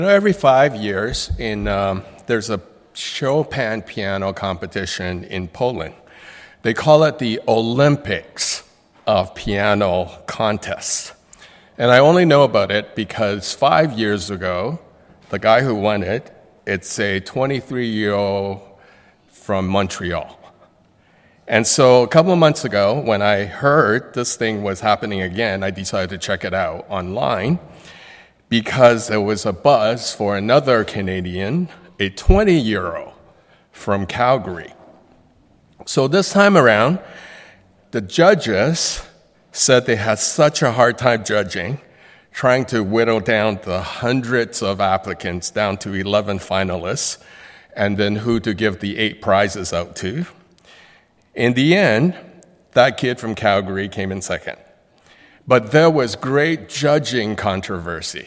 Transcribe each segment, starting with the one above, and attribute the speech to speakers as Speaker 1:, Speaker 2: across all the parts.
Speaker 1: Every 5 years, there's a Chopin piano competition in Poland. They call it the Olympics of piano contests. And I only know about it because 5 years ago, the guy who won it, it's a 23-year-old from Montreal. And so a couple of months ago, when I heard this thing was happening again, I decided to check it out online because there was a buzz for another Canadian, a 20-year-old from Calgary. So this time around, the judges said they had such a hard time judging, trying to whittle down the hundreds of applicants down to 11 finalists, and then who to give the 8 prizes out to. In the end, that kid from Calgary came in second. But there was great judging controversy.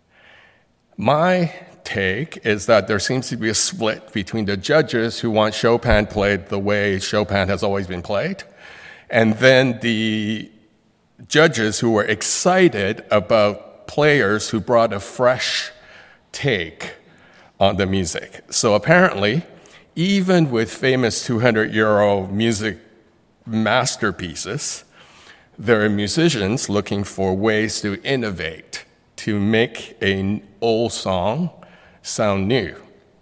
Speaker 1: My take is that there seems to be a split between the judges who want Chopin played the way Chopin has always been played, and then the judges who were excited about players who brought a fresh take on the music. So apparently, even with famous 200-year-old music masterpieces, there are musicians looking for ways to innovate, to make an old song sound new.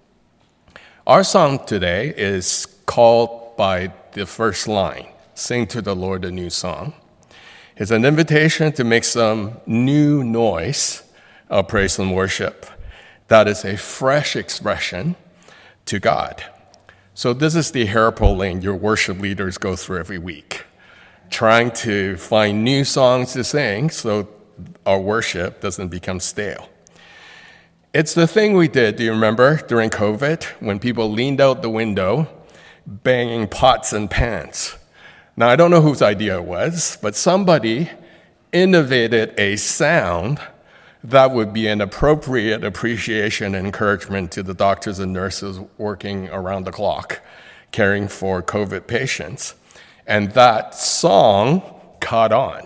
Speaker 1: Our song today is called by the first line, Sing to the Lord a New Song. It's an invitation to make some new noise of praise and worship that is a fresh expression to God. So this is the hairpole lane your worship leaders go through every week, trying to find new songs to sing so our worship doesn't become stale. It's the thing we did, do you remember, during COVID, when people leaned out the window, banging pots and pans. Now, I don't know whose idea it was, but somebody innovated a sound that would be an appropriate appreciation and encouragement to the doctors and nurses working around the clock, caring for COVID patients. And that song caught on.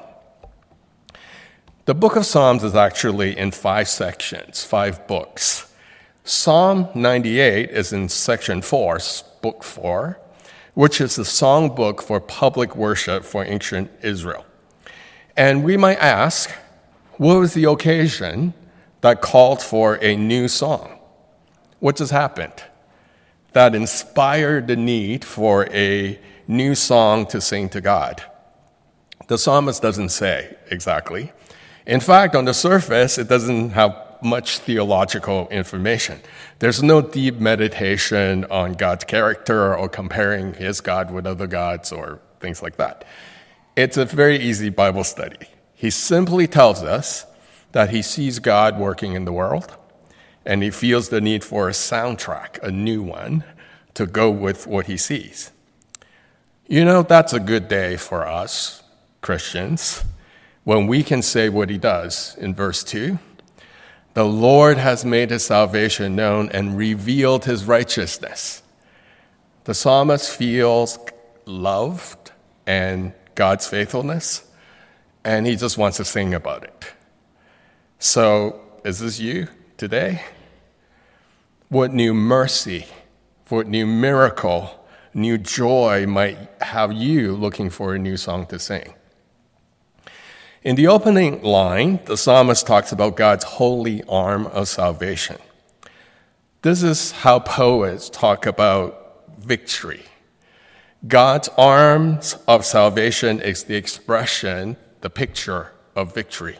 Speaker 1: The book of Psalms is actually in 5 sections, 5 books. Psalm 98 is in section 4, book 4, which is the song book for public worship for ancient Israel. And we might ask, what was the occasion that called for a new song? What just happened that inspired the need for a new song to sing to God? The psalmist doesn't say exactly. In fact, on the surface, it doesn't have much theological information. There's no deep meditation on God's character or comparing his God with other gods or things like that. It's a very easy Bible study. He simply tells us that he sees God working in the world, and he feels the need for a soundtrack, a new one, to go with what he sees. You know, that's a good day for us, Christians, when we can say what he does in verse 2. The Lord has made his salvation known and revealed his righteousness. The psalmist feels loved and God's faithfulness, and he just wants to sing about it. So, is this you today? What new mercy, what new miracle, new joy might have you looking for a new song to sing? In the opening line, the psalmist talks about God's holy arm of salvation. This is how poets talk about victory. God's arms of salvation is the expression, the picture of victory.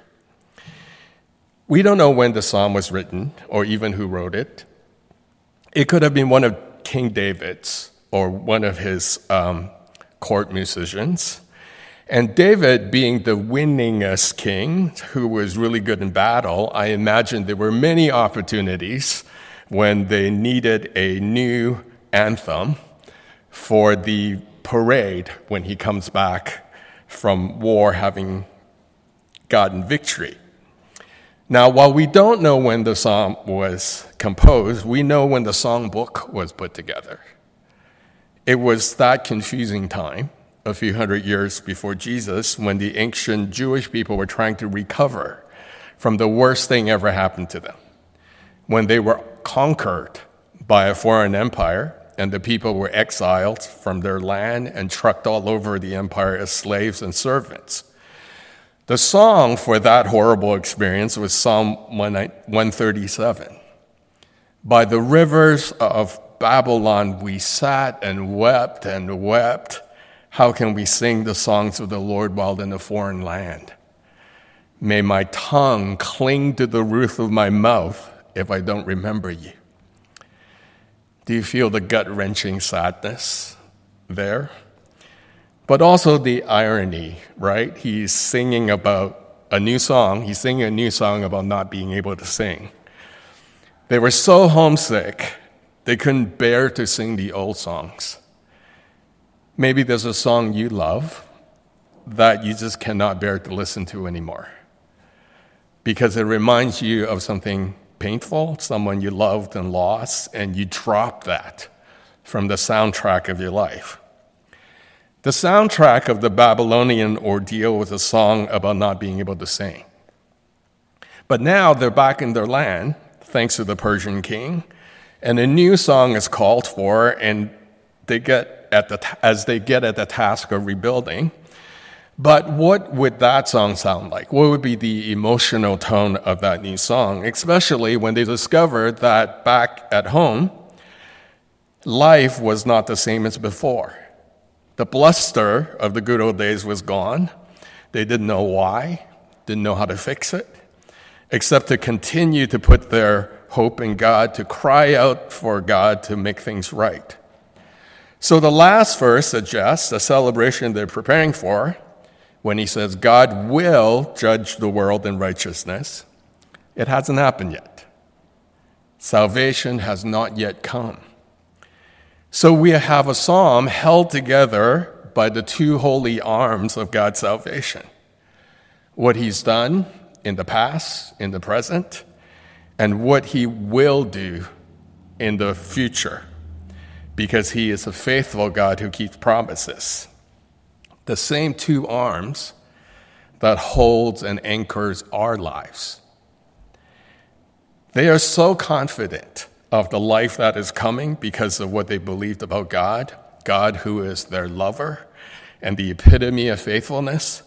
Speaker 1: We don't know when the psalm was written or even who wrote it. It could have been one of King David's or one of his court musicians. And David, being the winningest king who was really good in battle, I imagine there were many opportunities when they needed a new anthem for the parade when he comes back from war having gotten victory. Now, while we don't know when the psalm was composed, we know when the songbook was put together. It was that confusing time, a few hundred years before Jesus, when the ancient Jewish people were trying to recover from the worst thing ever happened to them, when they were conquered by a foreign empire and the people were exiled from their land and trucked all over the empire as slaves and servants. The song for that horrible experience was Psalm 137. By the rivers of Babylon we sat and wept and wept. How can we sing the songs of the Lord while in a foreign land? May my tongue cling to the roof of my mouth if I don't remember you. Do you feel the gut-wrenching sadness there? But also the irony, right? He's singing about a new song. He's singing a new song about not being able to sing. They were so homesick, they couldn't bear to sing the old songs. Maybe there's a song you love that you just cannot bear to listen to anymore because it reminds you of something painful, someone you loved and lost, and you drop that from the soundtrack of your life. The soundtrack of the Babylonian ordeal was a song about not being able to sing. But now they're back in their land, thanks to the Persian king, and a new song is called for, and as they get at the task of rebuilding. But what would that song sound like? What would be the emotional tone of that new song, especially when they discovered that back at home, life was not the same as before? The bluster of the good old days was gone. They didn't know why, didn't know how to fix it, except to continue to put their hope in God, to cry out for God to make things right. So the last verse suggests a celebration they're preparing for when he says, God will judge the world in righteousness. It hasn't happened yet. Salvation has not yet come. So we have a psalm held together by the two holy arms of God's salvation. What he's done in the past, in the present, and what he will do in the future, because he is a faithful God who keeps promises. The same two arms that holds and anchors our lives. They are so confident of the life that is coming because of what they believed about God, God who is their lover and the epitome of faithfulness.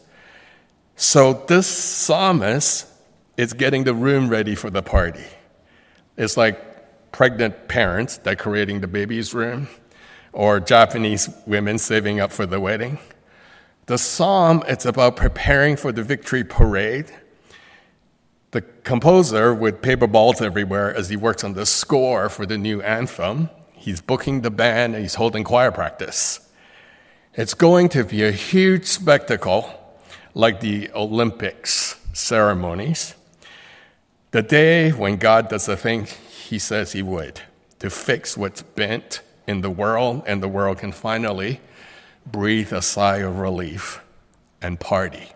Speaker 1: So this psalmist is getting the room ready for the party. It's like pregnant parents decorating the baby's room or Japanese women saving up for the wedding. The psalm, it's about preparing for the victory parade. The composer, with paper balls everywhere as he works on the score for the new anthem, he's booking the band and he's holding choir practice. It's going to be a huge spectacle like the Olympics ceremonies. The day when God does the thing he says he would, to fix what's bent in the world, and the world can finally breathe a sigh of relief and party.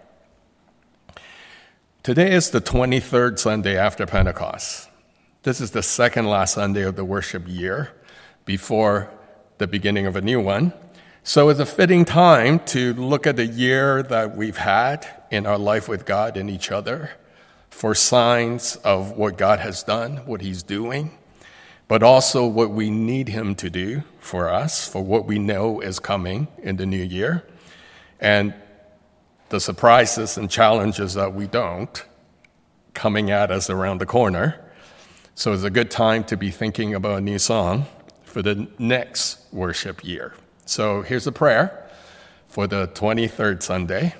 Speaker 1: Today is the 23rd Sunday after Pentecost. This is the second last Sunday of the worship year before the beginning of a new one. So it's a fitting time to look at the year that we've had in our life with God and each other for signs of what God has done, what he's doing, but also what we need him to do for us, for what we know is coming in the new year, and the surprises and challenges that we don't coming at us around the corner. So it's a good time to be thinking about a new song for the next worship year. So here's a prayer for the 23rd Sunday.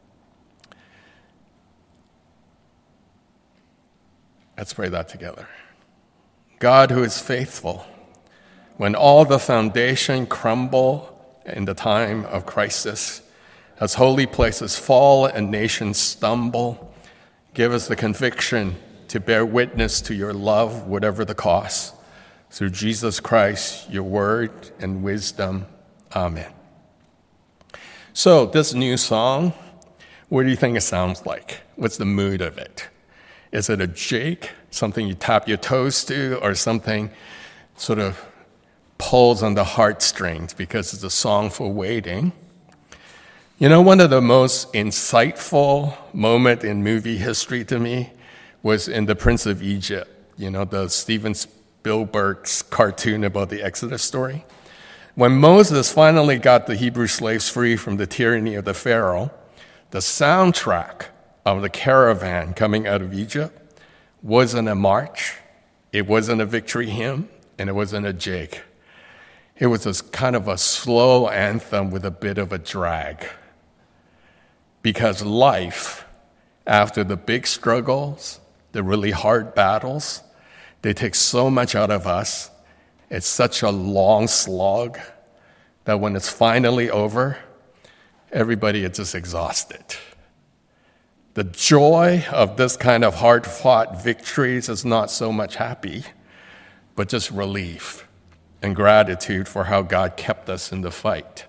Speaker 1: Let's pray that together. God who is faithful, when all the foundation crumble in the time of crisis, as holy places fall and nations stumble, give us the conviction to bear witness to your love, whatever the cost. Through Jesus Christ, your word and wisdom. Amen. So this new song, what do you think it sounds like? What's the mood of it? Is it a jig, something you tap your toes to, or something sort of pulls on the heartstrings because it's a song for waiting? You know, one of the most insightful moments in movie history to me was in The Prince of Egypt, the Steven Spielberg's cartoon about the Exodus story. When Moses finally got the Hebrew slaves free from the tyranny of the Pharaoh, the soundtrack of the caravan coming out of Egypt wasn't a march, it wasn't a victory hymn, and it wasn't a jig. It was a kind of a slow anthem with a bit of a drag. Because life, after the big struggles, the really hard battles, they take so much out of us. It's such a long slog that when it's finally over, everybody is just exhausted. The joy of this kind of hard-fought victories is not so much happy, but just relief and gratitude for how God kept us in the fight.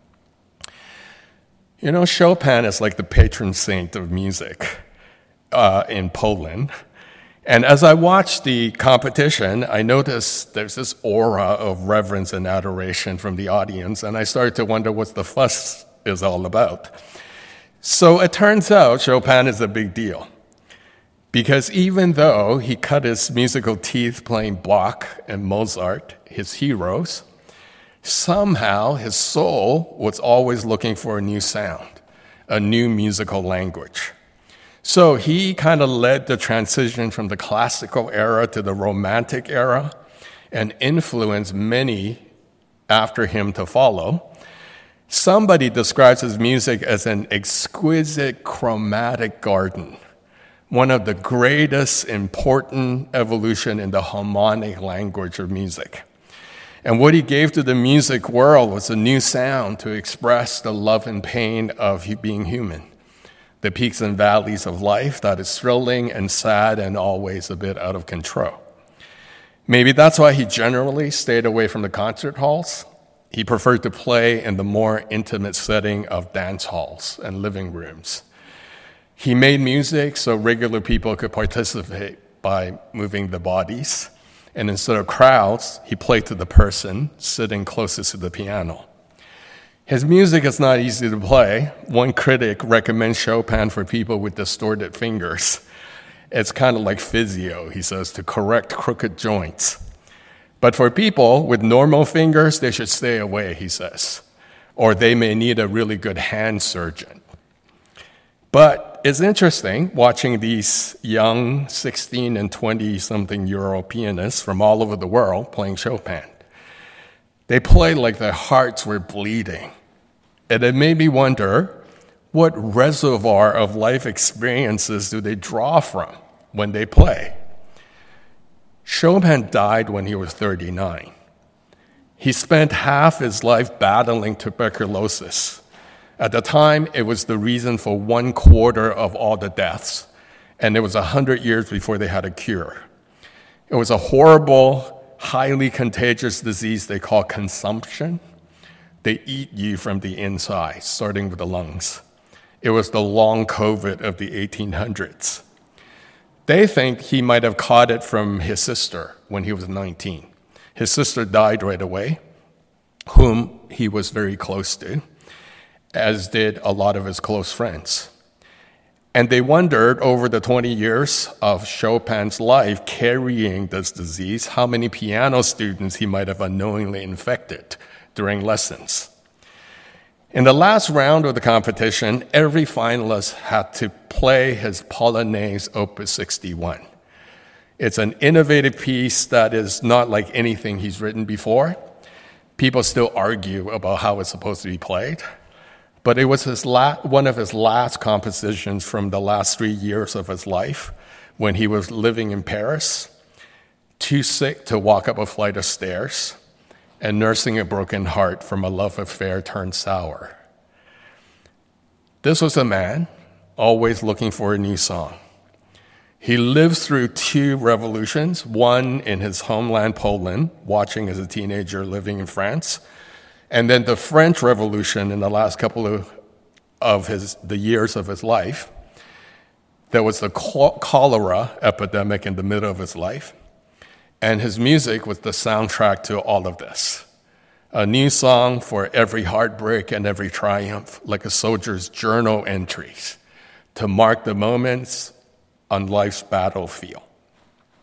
Speaker 1: Chopin is like the patron saint of music in Poland. And as I watched the competition, I noticed there's this aura of reverence and adoration from the audience, and I started to wonder what the fuss is all about. So it turns out Chopin is a big deal, because even though he cut his musical teeth playing Bach and Mozart, his heroes, somehow his soul was always looking for a new sound, a new musical language. So he kind of led the transition from the classical era to the romantic era and influenced many after him to follow. Somebody describes his music as an exquisite chromatic garden, one of the greatest important evolution in the harmonic language of music. And what he gave to the music world was a new sound to express the love and pain of being human. The peaks and valleys of life that is thrilling and sad and always a bit out of control. Maybe that's why he generally stayed away from the concert halls. He preferred to play in the more intimate setting of dance halls and living rooms. He made music so regular people could participate by moving their bodies. And instead of crowds, he played to the person sitting closest to the piano. His music is not easy to play. One critic recommends Chopin for people with distorted fingers. It's kind of like physio, he says, to correct crooked joints. But for people with normal fingers, they should stay away, he says, or they may need a really good hand surgeon. But it's interesting watching these young 16 and 20-something-year-old pianists from all over the world playing Chopin. They play like their hearts were bleeding. And it made me wonder, what reservoir of life experiences do they draw from when they play? Chopin died when he was 39. He spent half his life battling tuberculosis. At the time, it was the reason for 1/4 of all the deaths, and it was 100 years before they had a cure. It was a horrible, highly contagious disease they call consumption. They eat you from the inside, starting with the lungs. It was the long COVID of the 1800s. They think he might have caught it from his sister when he was 19. His sister died right away, whom he was very close to, as did a lot of his close friends. And they wondered over the 20 years of Chopin's life carrying this disease, how many piano students he might have unknowingly infected during lessons. In the last round of the competition, every finalist had to play his Polonaise Opus 61. It's an innovative piece that is not like anything he's written before. People still argue about how it's supposed to be played. But it was one of his last compositions from the last 3 years of his life when he was living in Paris, too sick to walk up a flight of stairs, and nursing a broken heart from a love affair turned sour. This was a man always looking for a new song. He lived through 2 revolutions, one in his homeland, Poland, watching as a teenager living in France, and then the French Revolution in the last couple of the years of his life. There was the cholera epidemic in the middle of his life. And his music was the soundtrack to all of this. A new song for every heartbreak and every triumph, like a soldier's journal entries, to mark the moments on life's battlefield.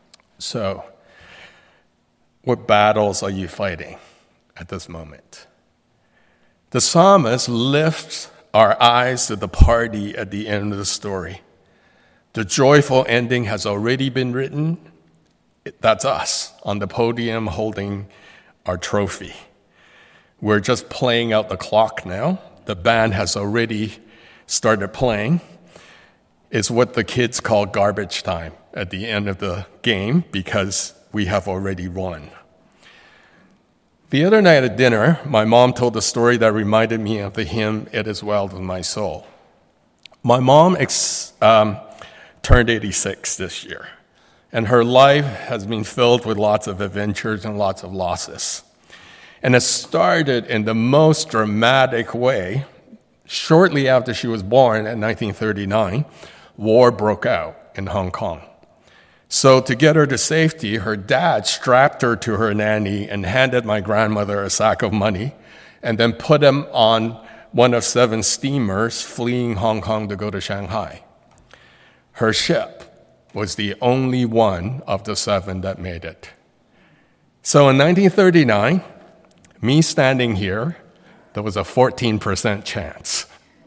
Speaker 1: So, what battles are you fighting at this moment? The psalmist lifts our eyes to the party at the end of the story. The joyful ending has already been written. That's us on the podium holding our trophy. We're just playing out the clock now. The band has already started playing. It's what the kids call garbage time at the end of the game because we have already won. The other night at dinner, my mom told a story that reminded me of the hymn, It Is Well With My Soul. My mom turned 86 this year, and her life has been filled with lots of adventures and lots of losses. And it started in the most dramatic way. Shortly after she was born in 1939, war broke out in Hong Kong. So to get her to safety, her dad strapped her to her nanny and handed my grandmother a sack of money and then put him on one of 7 steamers fleeing Hong Kong to go to Shanghai. Her ship was the only one of the 7 that made it. So in 1939, me standing here, there was a 14% chance.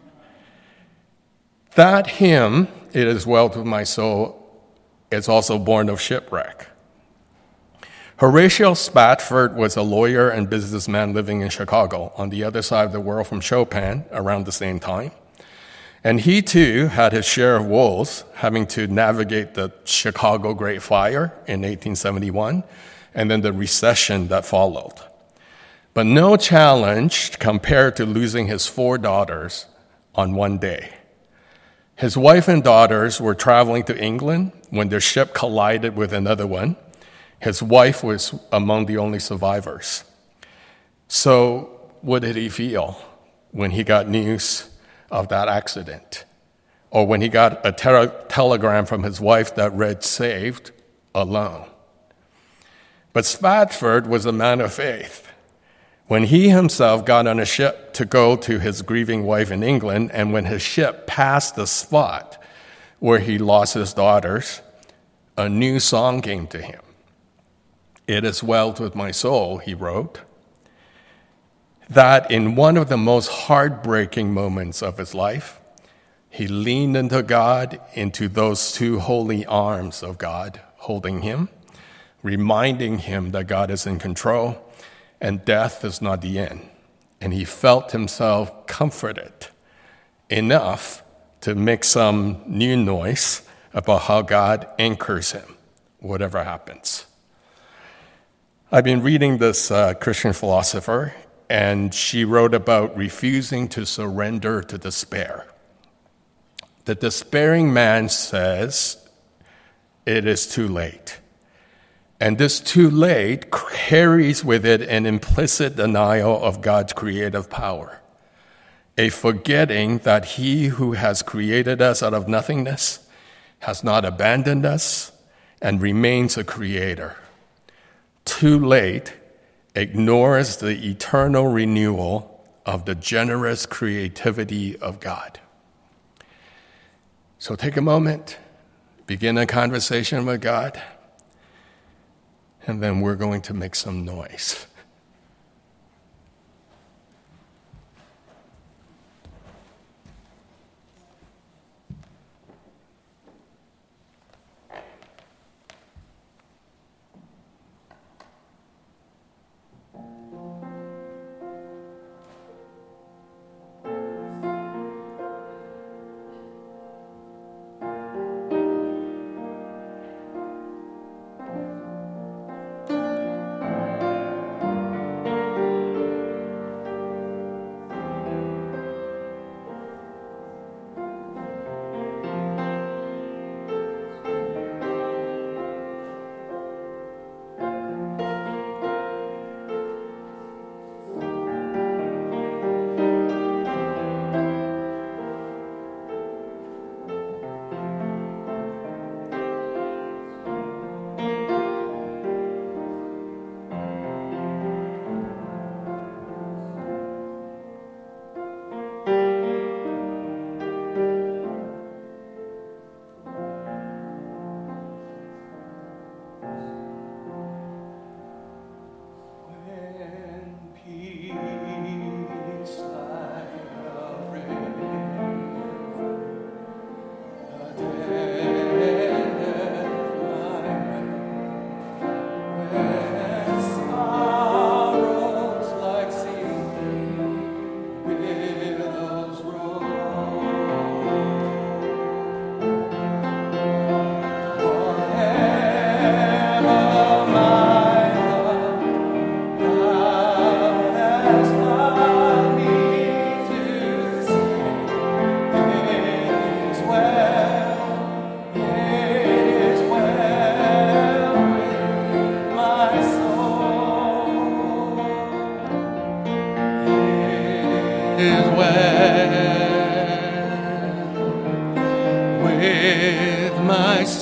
Speaker 1: That hymn, It Is Well With My Soul, is also born of shipwreck. Horatio Spafford was a lawyer and businessman living in Chicago on the other side of the world from Chopin around the same time. And he too had his share of woes, having to navigate the Chicago Great Fire in 1871 and then the recession that followed. But no challenge compared to losing his 4 daughters on one day. His wife and daughters were traveling to England when their ship collided with another one. His wife was among the only survivors. So what did he feel when he got news of that accident? Or when he got a telegram from his wife that read, "Saved, alone"? But Spafford was a man of faith. When he himself got on a ship to go to his grieving wife in England, and when his ship passed the spot where he lost his daughters, a new song came to him. "It is well with my soul," he wrote. That in one of the most heartbreaking moments of his life, he leaned into God, into those 2 holy arms of God holding him, reminding him that God is in control and death is not the end. And he felt himself comforted enough to make some new noise about how God anchors him, whatever happens. I've been reading this Christian philosopher, and she wrote about refusing to surrender to despair. The despairing man says, it is too late. And this too late carries with it an implicit denial of God's creative power, a forgetting that he who has created us out of nothingness has not abandoned us and remains a creator. Too late ignores the eternal renewal of the generous creativity of God. So take a moment, begin a conversation with God, and then we're going to make some noise.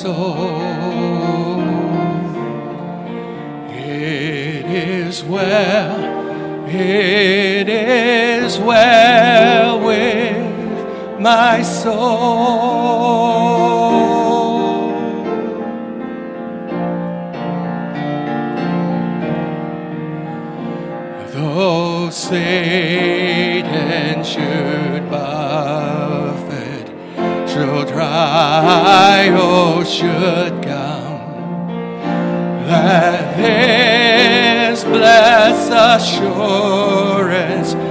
Speaker 1: soul. It is well, it is well with my soul. Though Satan should buffet, should trial should come, let this blessed assurance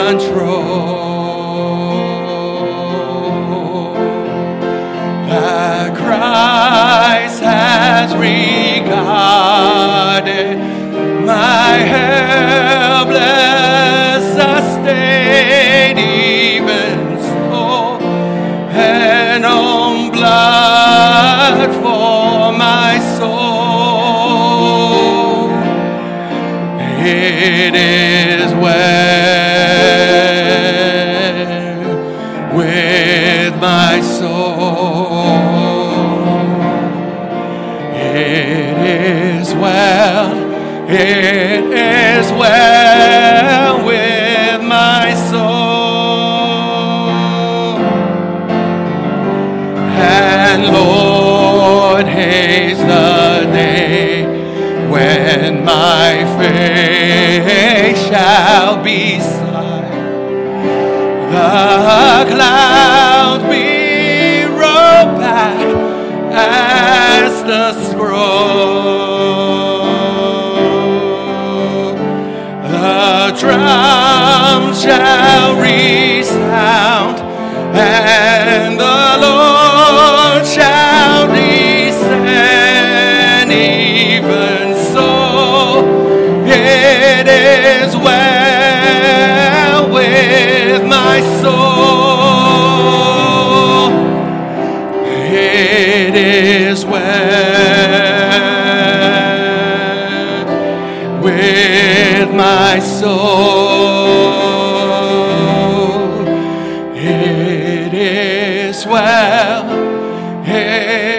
Speaker 1: control, that Christ has regarded my helpless estate, even so, and on blood for my soul. It is well with my soul. It is well. It is well with my soul. And Lord, haste the day when my face shall be sight, the clouds be rolled back as the scroll. The drum shall resound, and the Lord shall descend. Even so, it is well with my soul. It is well with my soul. It is well.